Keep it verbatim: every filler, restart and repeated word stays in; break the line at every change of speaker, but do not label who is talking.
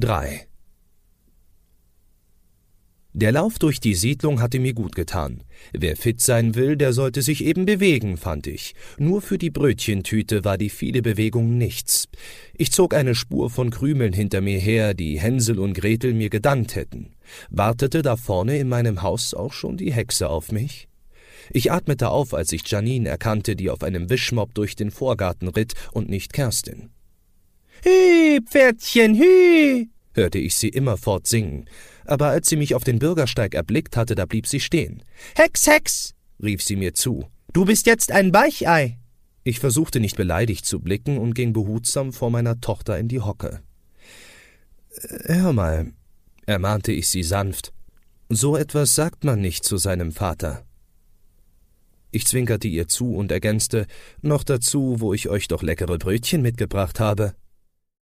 drei. Der Lauf durch die Siedlung hatte mir gut getan. Wer fit sein will, der sollte sich eben bewegen, fand ich. Nur für die Brötchentüte war die viele Bewegung nichts. Ich zog eine Spur von Krümeln hinter mir her, die Hänsel und Gretel mir gedankt hätten. Wartete da vorne in meinem Haus auch schon die Hexe auf mich? Ich atmete auf, als ich Janine erkannte, die auf einem Wischmopp durch den Vorgarten ritt und nicht Kerstin. »Hü, Pferdchen, hü«, hörte ich sie immerfort singen. Aber als sie mich auf den Bürgersteig erblickt hatte, da blieb sie stehen. »Hex, Hex«, rief sie mir zu, »du bist jetzt ein Weichei.« Ich versuchte nicht beleidigt zu blicken und ging behutsam vor meiner Tochter in die Hocke. »Hör mal«, ermahnte ich sie sanft, »so etwas sagt man nicht zu seinem Vater.« Ich zwinkerte ihr zu und ergänzte, »noch dazu, wo ich euch doch leckere Brötchen mitgebracht habe.«